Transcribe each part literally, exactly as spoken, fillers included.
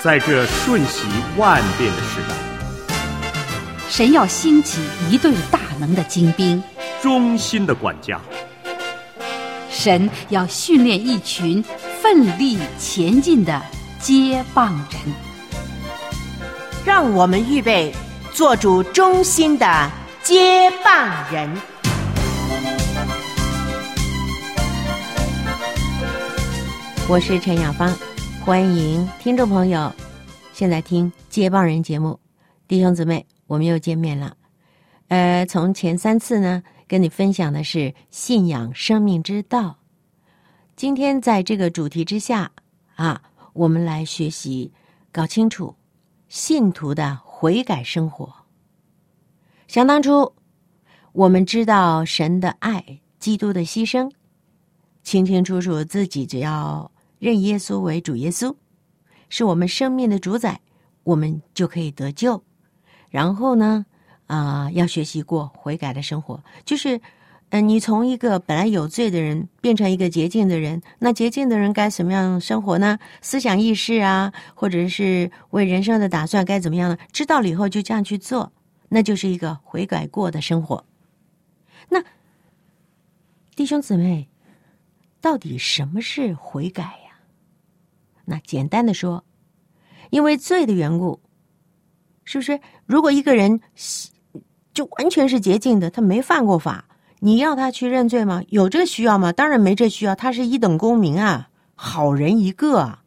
在这瞬息万变的时代， 神要兴起一队大能的精兵， 忠心的管家。 神要训练一群奋力前进的接棒人。 让我们预备做主忠心的接棒人。我是陈雅芳，欢迎听众朋友现在听接棒人节目。弟兄姊妹，我们又见面了。呃，从前三次呢，跟你分享的是信仰生命之道。今天在这个主题之下啊，我们来学习搞清楚信徒的悔改生活。想当初，我们知道神的爱，基督的牺牲，清清楚楚自己只要认耶稣为主耶稣，是我们生命的主宰，我们就可以得救。然后呢，啊、呃，要学习过悔改的生活，就是，呃，你从一个本来有罪的人变成一个洁净的人，那洁净的人该怎么样生活呢？思想意识啊，或者是为人生的打算该怎么样呢？知道了以后就这样去做，那就是一个悔改过的生活。那弟兄姊妹，到底什么是悔改呀？那简单的说，因为罪的缘故，是不是？如果一个人就完全是洁净的，他没犯过法，你要他去认罪吗？有这个需要吗？当然没这需要，他是一等公民啊，好人一个啊。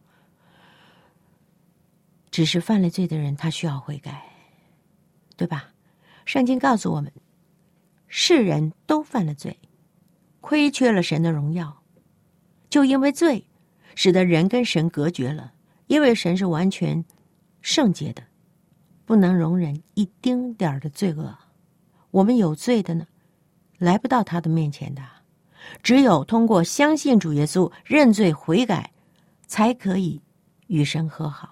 只是犯了罪的人，他需要悔改，对吧？圣经告诉我们，世人都犯了罪，亏缺了神的荣耀，就因为罪使得人跟神隔绝了，因为神是完全圣洁的，不能容忍一丁点儿的罪恶。我们有罪的呢，来不到他的面前的，只有通过相信主耶稣，认罪悔改，才可以与神和好。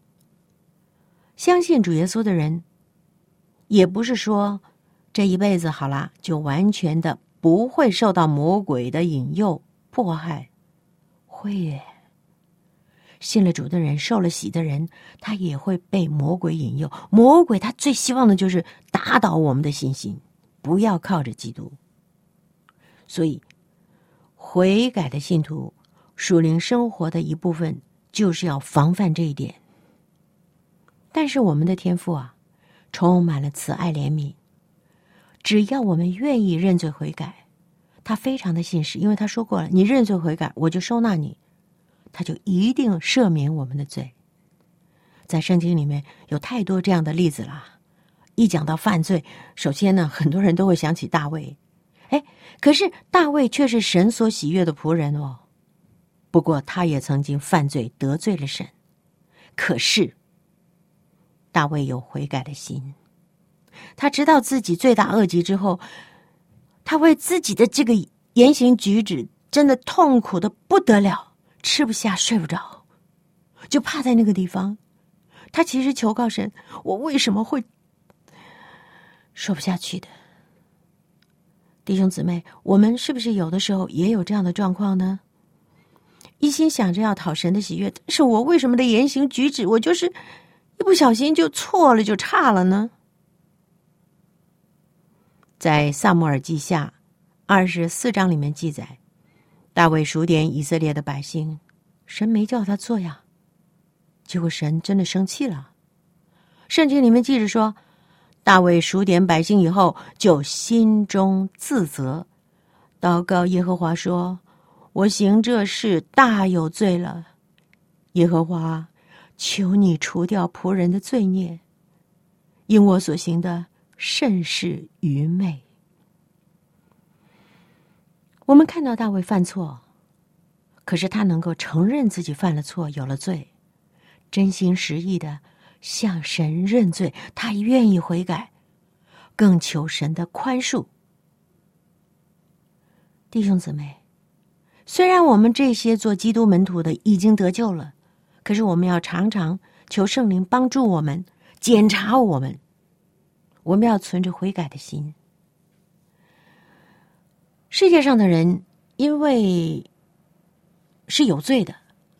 相信主耶稣的人，也不是说这一辈子好啦，就完全的不会受到魔鬼的引诱迫害，会耶。信了主的人，受了洗的人，他也会被魔鬼引诱。魔鬼他最希望的就是打倒我们的信心，不要靠着基督。所以悔改的信徒属灵生活的一部分就是要防范这一点。但是我们的天父啊，充满了慈爱怜悯，只要我们愿意认罪悔改，他非常的信实，因为他说过了，你认罪悔改，我就收纳你，他就一定赦免我们的罪。在圣经里面有太多这样的例子啦。一讲到犯罪，首先呢，很多人都会想起大卫。哎，可是大卫却是神所喜悦的仆人哦。不过他也曾经犯罪得罪了神，可是大卫有悔改的心，他知道自己罪大恶极之后，他为自己的这个言行举止真的痛苦的不得了，吃不下睡不着，就趴在那个地方。他其实求告神，我为什么会说不下去的？弟兄姊妹，我们是不是有的时候也有这样的状况呢？一心想着要讨神的喜悦，但是我为什么的言行举止，我就是一不小心就错了，就差了呢？在撒母耳记下二十四章里面记载，大卫数点以色列的百姓，神没叫他做呀，结果神真的生气了。圣经里面记着说，大卫数点百姓以后，就心中自责，祷告耶和华说，我行这事大有罪了，耶和华，求你除掉仆人的罪孽，因我所行的甚是愚昧。我们看到大卫犯错，可是他能够承认自己犯了错，有了罪，真心实意的向神认罪，他愿意悔改，更求神的宽恕。弟兄姊妹，虽然我们这些做基督门徒的已经得救了，可是我们要常常求圣灵帮助我们，检查我们，我们要存着悔改的心。世界上的人因为是有罪的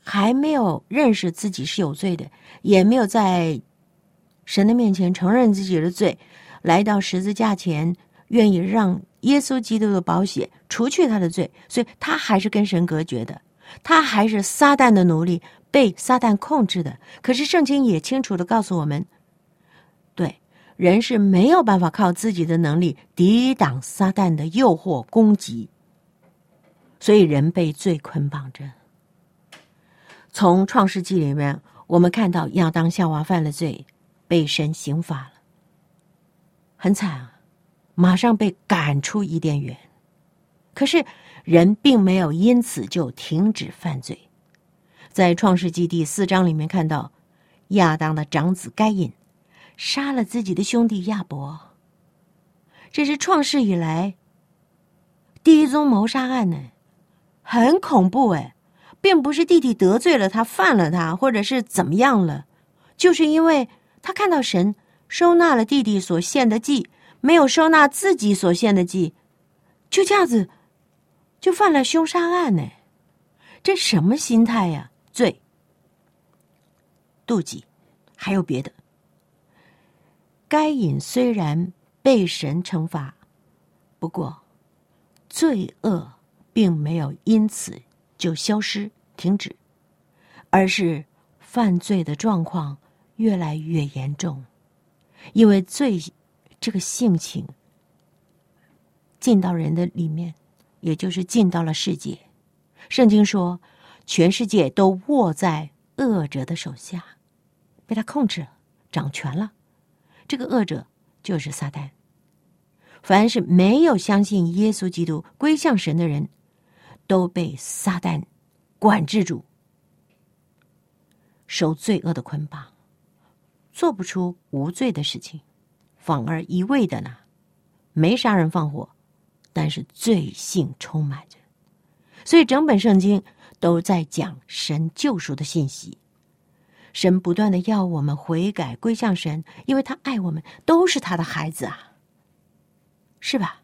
还没有认识自己是有罪的，也没有在神的面前承认自己的罪，来到十字架前，愿意让耶稣基督的宝血除去他的罪，所以他还是跟神隔绝的，他还是撒旦的奴隶，被撒旦控制的。可是圣经也清楚地告诉我们，对，人是没有办法靠自己的能力抵挡撒旦的诱惑攻击，所以人被罪捆绑着。从创世纪里面，我们看到亚当夏娃犯了罪，被神刑罚了，很惨啊，马上被赶出伊甸园。可是人并没有因此就停止犯罪。在创世纪第四章里面看到，亚当的长子该隐杀了自己的兄弟亚伯，这是创世以来第一宗谋杀案呢，很恐怖哎，并不是弟弟得罪了他，犯了他，或者是怎么样了，就是因为他看到神收纳了弟弟所献的祭，没有收纳自己所献的祭，就这样子就犯了凶杀案呢。这什么心态呀？罪、妒忌，还有别的。该隐虽然被神惩罚，不过罪恶并没有因此就消失停止，而是犯罪的状况越来越严重。因为罪这个性情进到人的里面，也就是进到了世界。圣经说全世界都握在恶者的手下，被他控制了，掌权了。这个恶者就是撒旦。凡是没有相信耶稣基督归向神的人，都被撒旦管制住，受罪恶的捆绑，做不出无罪的事情，反而一味的呢，没杀人放火，但是罪性充满着。所以整本圣经都在讲神救赎的信息。神不断的要我们悔改归向神，因为他爱我们，都是他的孩子啊，是吧？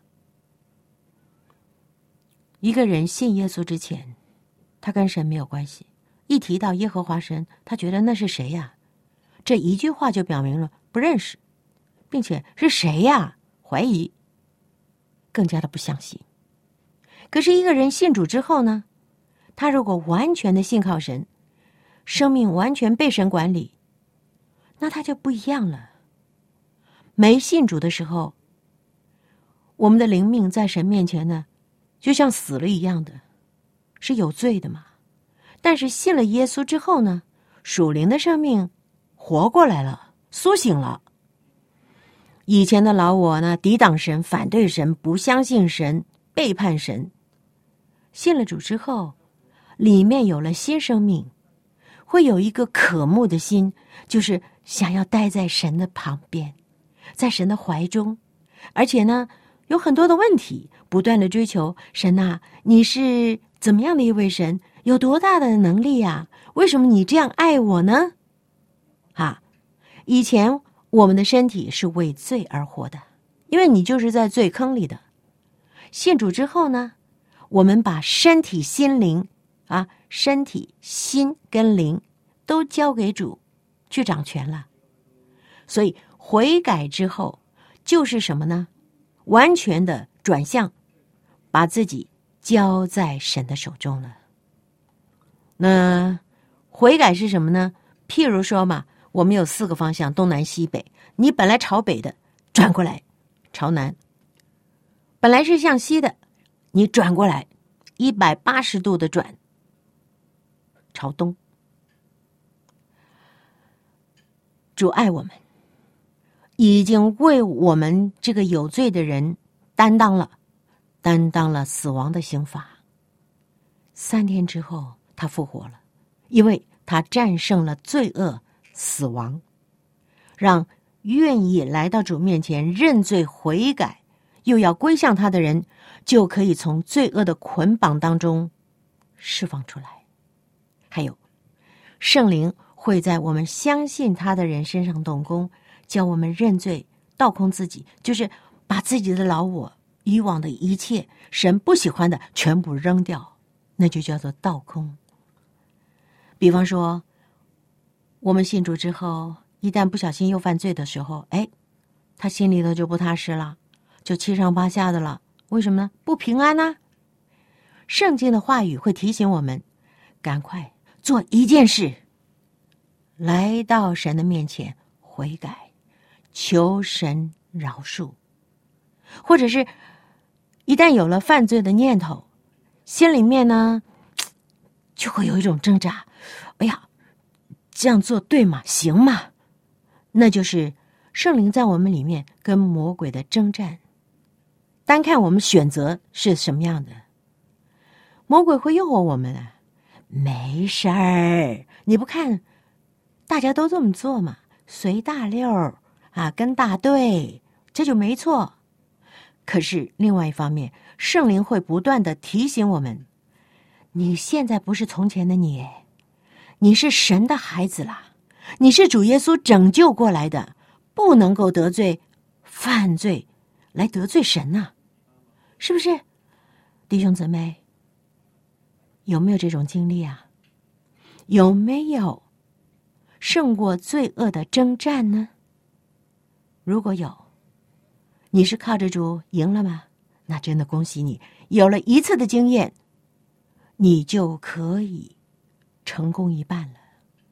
一个人信耶稣之前，他跟神没有关系，一提到耶和华神，他觉得那是谁呀？这一句话就表明了不认识，并且是谁呀？怀疑，更加的不相信。可是一个人信主之后呢，他如果完全的信靠神，生命完全被神管理，那他就不一样了。没信主的时候，我们的灵命在神面前呢，就像死了一样的，是有罪的嘛。但是信了耶稣之后呢，属灵的生命活过来了，苏醒了。以前的老我呢，抵挡神，反对神，不相信神，背叛神。信了主之后，里面有了新生命，会有一个渴慕的心，就是想要待在神的旁边，在神的怀中。而且呢，有很多的问题，不断的追求神啊，你是怎么样的一位神？有多大的能力啊？为什么你这样爱我呢？啊，以前我们的身体是为罪而活的，因为你就是在罪坑里的。信主之后呢，我们把身体、心灵啊，身体、心跟灵都交给主去掌权了。所以悔改之后就是什么呢？完全的转向，把自己交在神的手中了。那悔改是什么呢？譬如说嘛，我们有四个方向，东南西北，你本来朝北的，转过来朝南；本来是向西的，你转过来一百八十度的转朝东。主爱我们，已经为我们这个有罪的人担当了担当了死亡的刑罚。三天之后他复活了，因为他战胜了罪恶死亡，让愿意来到主面前认罪悔改又要归向他的人，就可以从罪恶的捆绑当中释放出来。还有圣灵会在我们相信他的人身上动工，教我们认罪，倒空自己，就是把自己的老我以往的一切神不喜欢的全部扔掉，那就叫做倒空。 比方说，我们信主之后，一旦不小心又犯罪的时候，哎，他心里头就不踏实了，就七上八下的了。为什么呢？不平安啊。圣经的话语会提醒我们，赶快做一件事，来到神的面前悔改，求神饶恕。或者是一旦有了犯罪的念头，心里面呢就会有一种挣扎，哎呀，这样做对吗？行吗？那就是圣灵在我们里面跟魔鬼的征战。单看我们选择是什么样的，魔鬼会诱惑我们啊，没事儿，你不看大家都这么做嘛，随大溜啊，跟大队，这就没错。可是另外一方面，圣灵会不断的提醒我们，你现在不是从前的你，你是神的孩子啦，你是主耶稣拯救过来的，不能够得罪犯罪来得罪神呐、啊，是不是？弟兄姊妹，有没有这种经历啊？有没有胜过罪恶的征战呢？如果有，你是靠着主赢了吗？那真的恭喜你，有了一次的经验，你就可以成功一半了。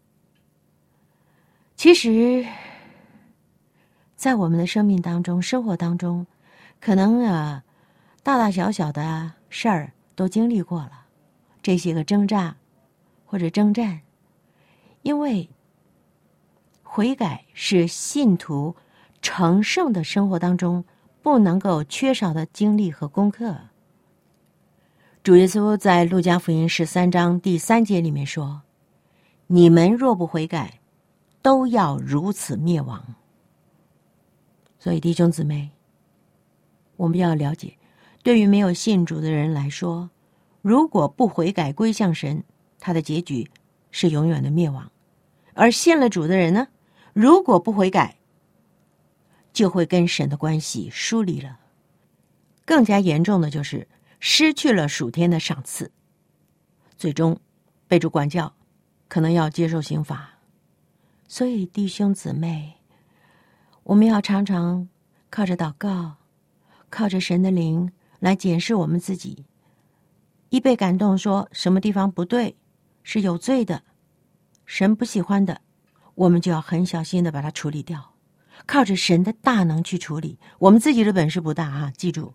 其实在我们的生命当中，生活当中，可能啊大大小小的事儿都经历过了，这些个挣扎或者征战，因为悔改是信徒成圣的生活当中不能够缺少的经历和功课。主耶稣在路加福音十三章第三节里面说，你们若不悔改，都要如此灭亡。所以弟兄姊妹，我们要了解，对于没有信主的人来说，如果不悔改归向神，他的结局是永远的灭亡。而信了主的人呢，如果不悔改，就会跟神的关系疏离了。更加严重的就是失去了属天的赏赐，最终被主管教，可能要接受刑罚。所以弟兄姊妹，我们要常常靠着祷告，靠着神的灵来检视我们自己，一被感动说什么地方不对，是有罪的，神不喜欢的，我们就要很小心的把它处理掉，靠着神的大能去处理。我们自己的本事不大啊，记住。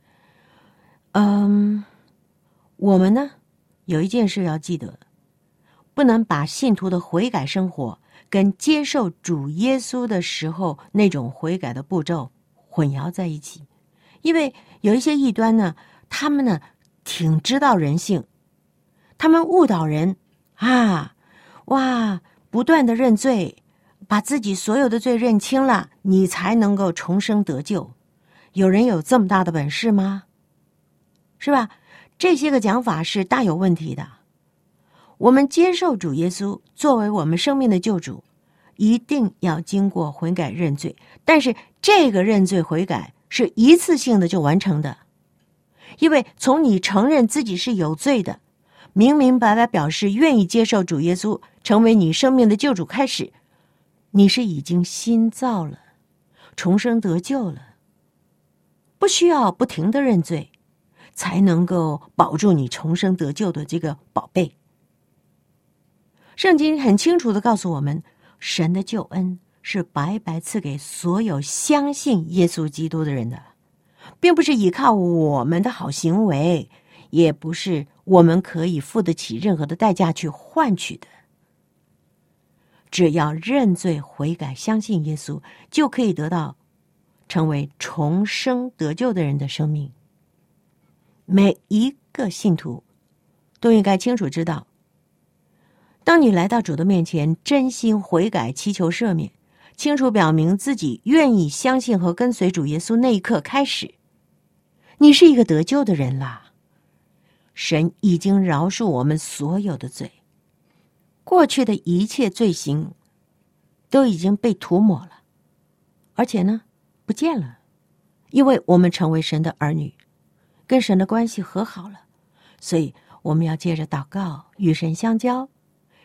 嗯，我们呢有一件事要记得，不能把信徒的悔改生活跟接受主耶稣的时候那种悔改的步骤混淆在一起。因为有一些异端呢，他们呢挺知道人性，他们误导人啊，哇，不断的认罪，把自己所有的罪认清了，你才能够重生得救。有人有这么大的本事吗？是吧？这些个讲法是大有问题的。我们接受主耶稣作为我们生命的救主，一定要经过悔改认罪，但是这个认罪悔改是一次性的就完成的。因为从你承认自己是有罪的，明明白白表示愿意接受主耶稣成为你生命的救主开始，你是已经新造了，重生得救了，不需要不停的认罪才能够保住你重生得救的这个宝贝。圣经很清楚地告诉我们，神的救恩是白白赐给所有相信耶稣基督的人的，并不是依靠我们的好行为，也不是我们可以付得起任何的代价去换取的。只要认罪悔改相信耶稣，就可以得到成为重生得救的人的生命。每一个信徒都应该清楚知道，当你来到主的面前，真心悔改祈求赦免，清楚表明自己愿意相信和跟随主耶稣那一刻开始，你是一个得救的人啦。神已经饶恕我们所有的罪，过去的一切罪行都已经被涂抹了，而且呢不见了，因为我们成为神的儿女，跟神的关系和好了。所以我们要借着祷告与神相交，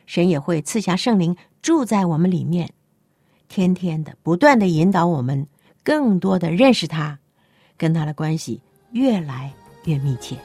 神也会赐下圣灵住在我们里面，天天的不断的引导我们更多的认识他，跟他的关系越来越密切。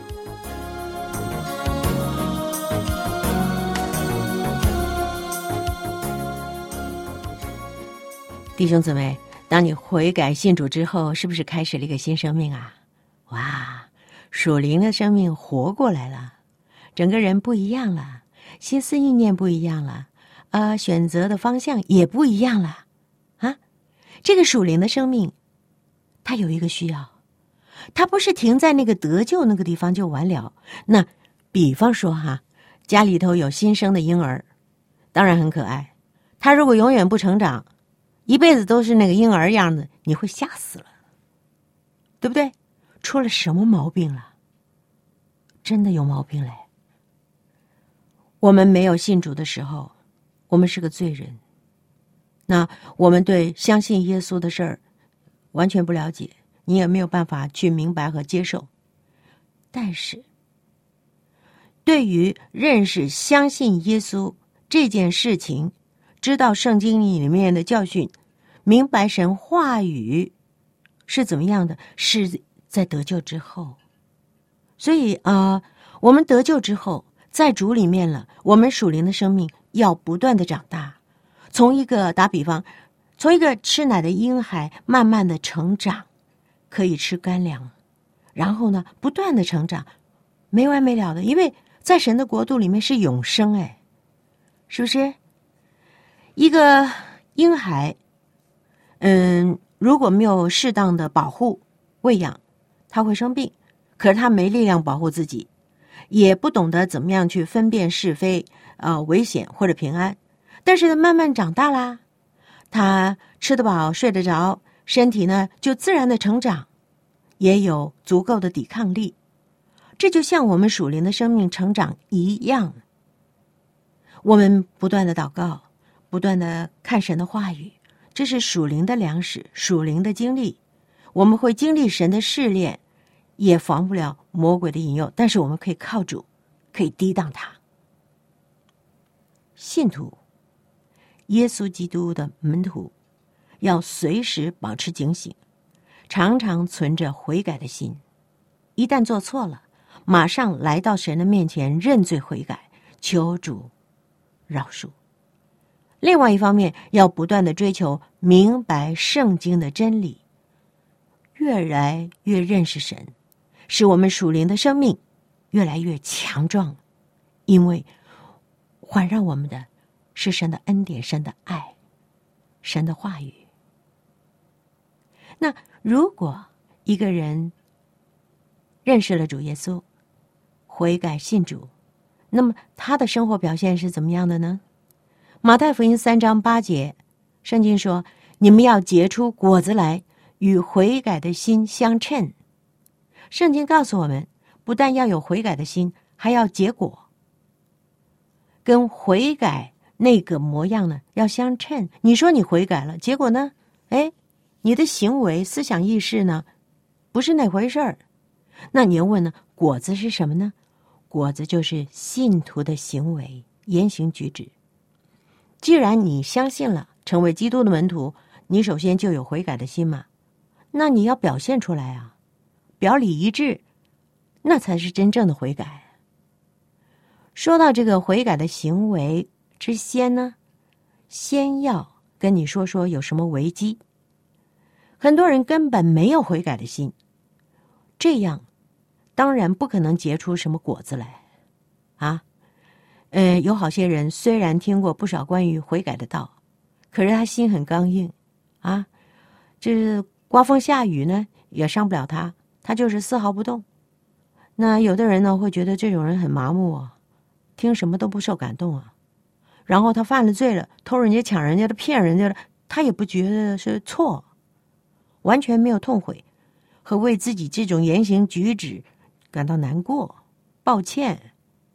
弟兄姊妹，当你悔改信主之后，是不是开始了一个新生命啊？哇，属灵的生命活过来了，整个人不一样了，心思意念不一样了，呃，选择的方向也不一样了啊！这个属灵的生命，它有一个需要，它不是停在那个得救那个地方就完了。那比方说哈，家里头有新生的婴儿，当然很可爱，他如果永远不成长，一辈子都是那个婴儿样子，你会吓死了，对不对？出了什么毛病了？真的有毛病嘞！我们没有信主的时候，我们是个罪人，那我们对相信耶稣的事儿完全不了解，你也没有办法去明白和接受。但是对于认识相信耶稣这件事情，知道圣经里面的教训，明白神话语是怎么样的，是在得救之后。所以啊、呃，我们得救之后，在主里面了，我们属灵的生命要不断的长大，从一个打比方，从一个吃奶的婴孩慢慢的成长，可以吃干粮，然后呢，不断的成长，没完没了的，因为在神的国度里面是永生，哎，是不是？一个婴孩，嗯，如果没有适当的保护喂养，他会生病，可是他没力量保护自己，也不懂得怎么样去分辨是非，呃，危险或者平安。但是呢，慢慢长大啦，他吃得饱睡得着，身体呢就自然的成长，也有足够的抵抗力。这就像我们属灵的生命成长一样，我们不断的祷告，不断的看神的话语，这是属灵的粮食，属灵的经历。我们会经历神的试炼，也防不了魔鬼的引诱，但是我们可以靠主，可以抵挡他。信徒，耶稣基督的门徒，要随时保持警醒，常常存着悔改的心。一旦做错了，马上来到神的面前认罪悔改，求主饶恕。另外一方面，要不断的追求明白圣经的真理，越来越认识神，使我们属灵的生命越来越强壮，因为环绕我们的是神的恩典，神的爱，神的话语。那如果一个人认识了主耶稣，悔改信主，那么他的生活表现是怎么样的呢？马太福音三章八节，圣经说，你们要结出果子来，与悔改的心相称。圣经告诉我们，不但要有悔改的心，还要结果，跟悔改那个模样呢要相称。你说你悔改了，结果呢，哎，你的行为思想意识呢不是那回事儿。那你要问呢，果子是什么呢？果子就是信徒的行为言行举止。既然你相信了，成为基督的门徒，你首先就有悔改的心嘛，那你要表现出来啊，表里一致，那才是真正的悔改。说到这个悔改的行为之先呢，先要跟你说说有什么危机。很多人根本没有悔改的心，这样当然不可能结出什么果子来啊。呃，有好些人虽然听过不少关于悔改的道，可是他心很刚硬啊，这刮风下雨呢也伤不了他，他就是丝毫不动。那有的人呢会觉得这种人很麻木啊，听什么都不受感动啊，然后他犯了罪了，偷人家抢人家的骗人家的，他也不觉得是错，完全没有痛悔和为自己这种言行举止感到难过抱歉。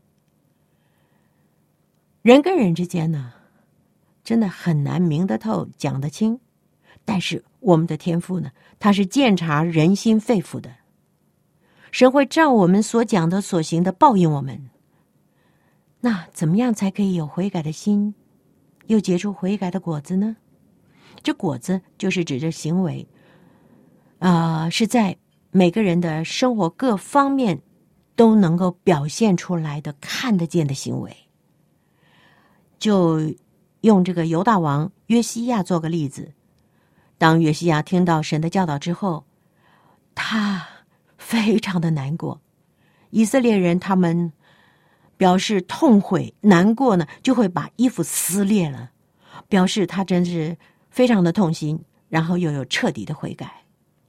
人跟人之间呢，真的很难明得透讲得清，但是我们的天父呢，他是鉴察人心肺腑的，神会照我们所讲的所行的报应我们。 那怎么样才可以有悔改的心，又结出悔改的果子呢？这果子就是指着行为，啊、呃，是在每个人的生活各方面都能够表现出来的、看得见的行为。就用这个犹大王约西亚做个例子，当约西亚听到神的教导之后，他非常的难过。以色列人他们表示痛悔难过呢，就会把衣服撕裂了，表示他真是非常的痛心，然后又有彻底的悔改。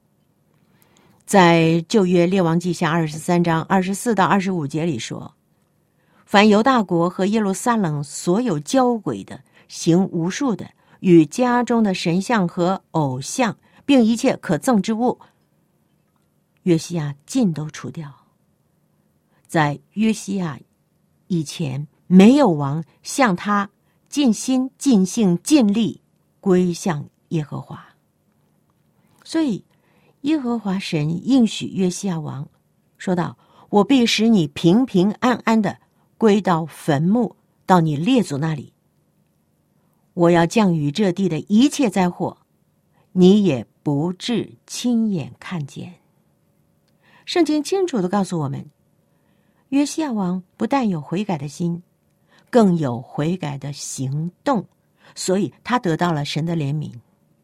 在旧约列王记下二十三章二十四到二十五节里说，凡犹大国和耶路撒冷所有交鬼的、行巫术的、与家中的神像和偶像，并一切可憎之物，约西亚尽都除掉。在约西亚以前，没有王向他尽心、尽性、尽力归向耶和华。所以耶和华神应许约西亚王说道，我必使你平平安安的归到坟墓，到你列祖那里。我要降雨这地的一切灾祸，你也不致亲眼看见。圣经清楚地告诉我们，约西亚王不但有悔改的心，更有悔改的行动，所以他得到了神的怜悯。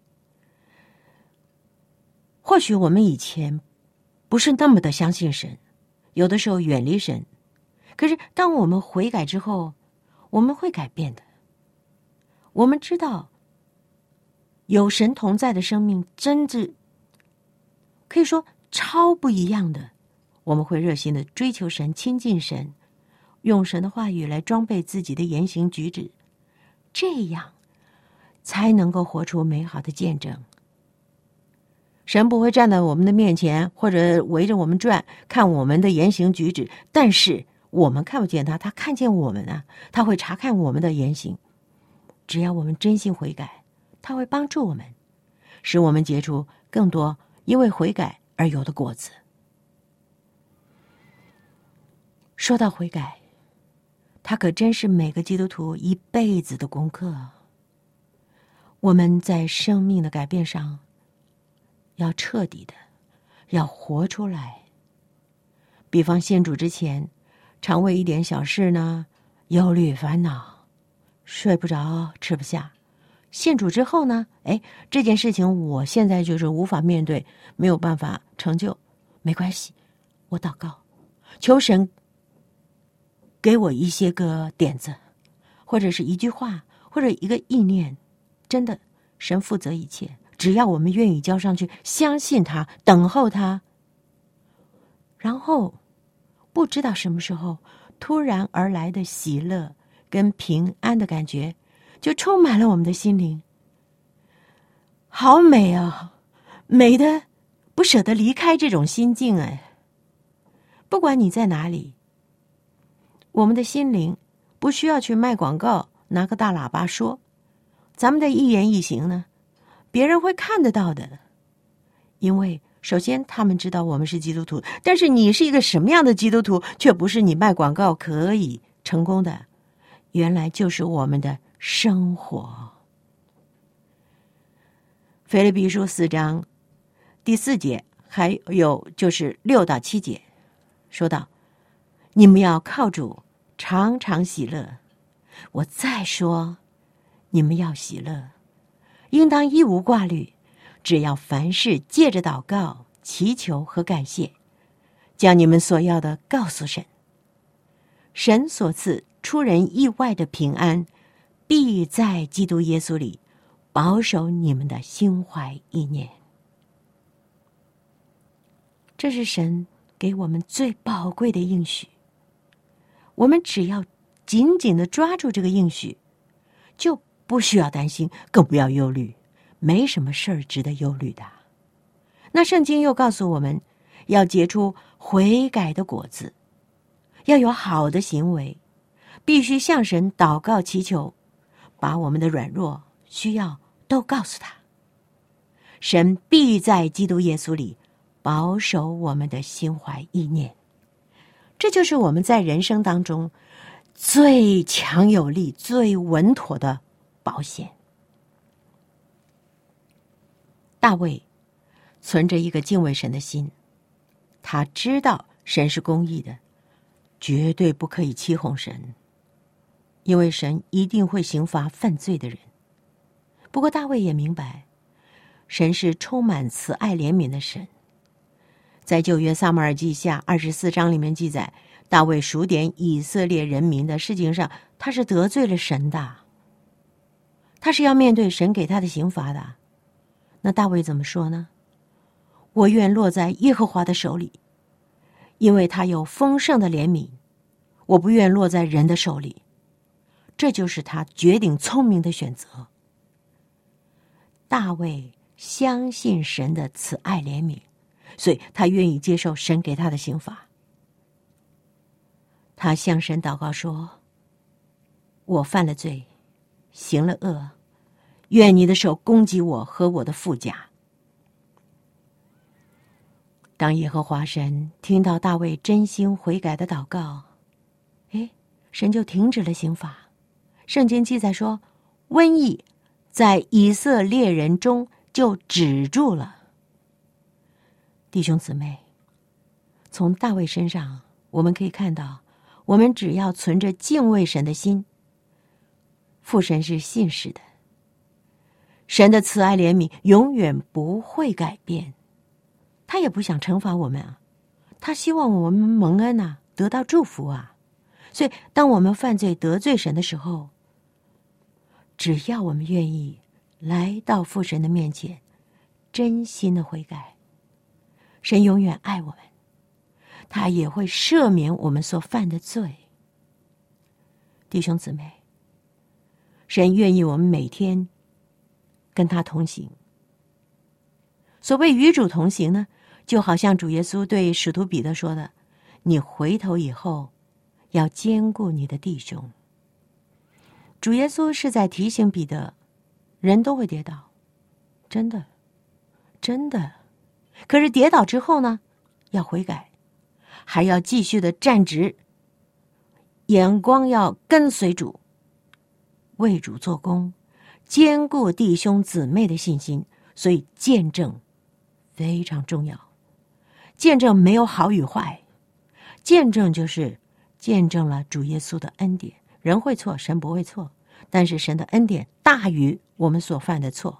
或许我们以前不是那么的相信神，有的时候远离神，可是当我们悔改之后，我们会改变的。我们知道有神同在的生命真是可以说超不一样的。我们会热心的追求神，亲近神，用神的话语来装备自己的言行举止，这样才能够活出美好的见证。神不会站在我们的面前，或者围着我们转，看我们的言行举止，但是我们看不见他，他看见我们啊，他会查看我们的言行。只要我们真心悔改，他会帮助我们，使我们结出更多因为悔改而有的果子。说到悔改，它可真是每个基督徒一辈子的功课。我们在生命的改变上要彻底的，要活出来。比方信主之前，常为一点小事呢忧虑烦恼，睡不着吃不下。信主之后呢，哎，这件事情我现在就是无法面对，没有办法成就，没关系，我祷告，求神给我一些个点子，或者是一句话，或者一个意念。真的，神负责一切，只要我们愿意交上去，相信他，等候他，然后不知道什么时候突然而来的喜乐跟平安的感觉就充满了我们的心灵。好美啊，美的不舍得离开这种心境。哎，不管你在哪里，我们的心灵不需要去卖广告，拿个大喇叭说，咱们的一言一行呢，别人会看得到的。因为首先他们知道我们是基督徒，但是你是一个什么样的基督徒，却不是你卖广告可以成功的，原来就是我们的生活。腓立比书四章第四节，还有就是六到七节，说到你们要靠主常常喜乐。我再说，你们要喜乐，应当一无挂虑，只要凡事借着祷告、祈求和感谢，将你们所要的告诉神。神所赐出人意外的平安，必在基督耶稣里保守你们的心怀意念。这是神给我们最宝贵的应许，我们只要紧紧的抓住这个应许，就不需要担心，更不要忧虑，没什么事儿值得忧虑的。那圣经又告诉我们，要结出悔改的果子，要有好的行为，必须向神祷告祈求，把我们的软弱需要都告诉他。神必在基督耶稣里保守我们的心怀意念。这就是我们在人生当中最强有力、最稳妥的保险。大卫存着一个敬畏神的心，他知道神是公义的，绝对不可以欺哄神，因为神一定会刑罚犯罪的人。不过大卫也明白，神是充满慈爱怜悯的神。在旧约撒母耳记下二十四章里面记载，大卫数点以色列人民的事情上，他是得罪了神的，他是要面对神给他的刑罚的。那大卫怎么说呢？我愿落在耶和华的手里，因为他有丰盛的怜悯，我不愿落在人的手里。这就是他绝顶聪明的选择。大卫相信神的慈爱怜悯，所以他愿意接受神给他的刑罚。他向神祷告说，我犯了罪，行了恶，愿你的手攻击我和我的父家。当耶和华神听到大卫真心悔改的祷告，诶，神就停止了刑罚。圣经记载说，瘟疫在以色列人中就止住了。弟兄姊妹，从大卫身上我们可以看到，我们只要存着敬畏神的心，父神是信实的，神的慈爱怜悯永远不会改变，他也不想惩罚我们啊，他希望我们蒙恩啊，得到祝福啊。所以当我们犯罪得罪神的时候，只要我们愿意来到父神的面前，真心的悔改，神永远爱我们，他也会赦免我们所犯的罪。弟兄姊妹，神愿意我们每天跟他同行。所谓与主同行呢，就好像主耶稣对使徒彼得说的，你回头以后要兼顾你的弟兄。主耶稣是在提醒彼得，人都会跌倒，真的真的，可是跌倒之后呢，要悔改，还要继续的站直，眼光要跟随主，为主做工，兼顾弟兄姊妹的信心。所以见证非常重要。见证没有好与坏，见证就是见证了主耶稣的恩典。人会错，神不会错，但是神的恩典大于我们所犯的错。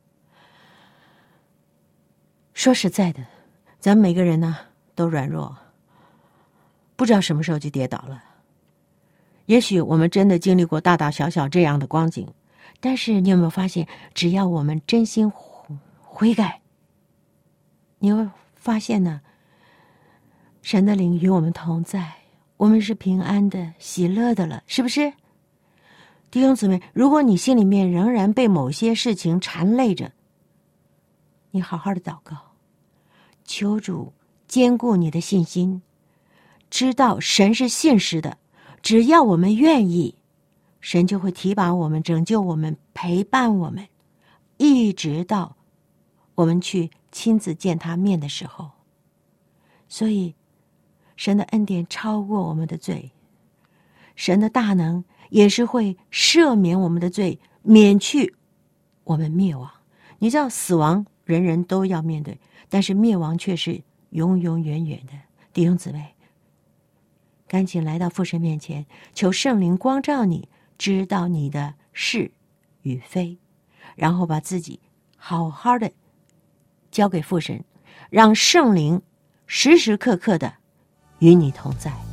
说实在的，咱们每个人呢都软弱，不知道什么时候就跌倒了。也许我们真的经历过大大小小这样的光景，但是你有没有发现，只要我们真心悔改，你会发现呢，神的灵与我们同在，我们是平安的、喜乐的了，是不是？弟兄姊妹，如果你心里面仍然被某些事情缠累着，你好好的祷告，求主坚固你的信心，知道神是信实的，只要我们愿意，神就会提拔我们、拯救我们、陪伴我们，一直到我们去亲自见他面的时候。所以神的恩典超过我们的罪，神的大能也是会赦免我们的罪，免去我们灭亡。你知道死亡人人都要面对，但是灭亡却是永永远远的。弟兄姊妹，赶紧来到父神面前，求圣灵光照你，知道你的是与非，然后把自己好好的交给父神，让圣灵时时刻刻的与你同在。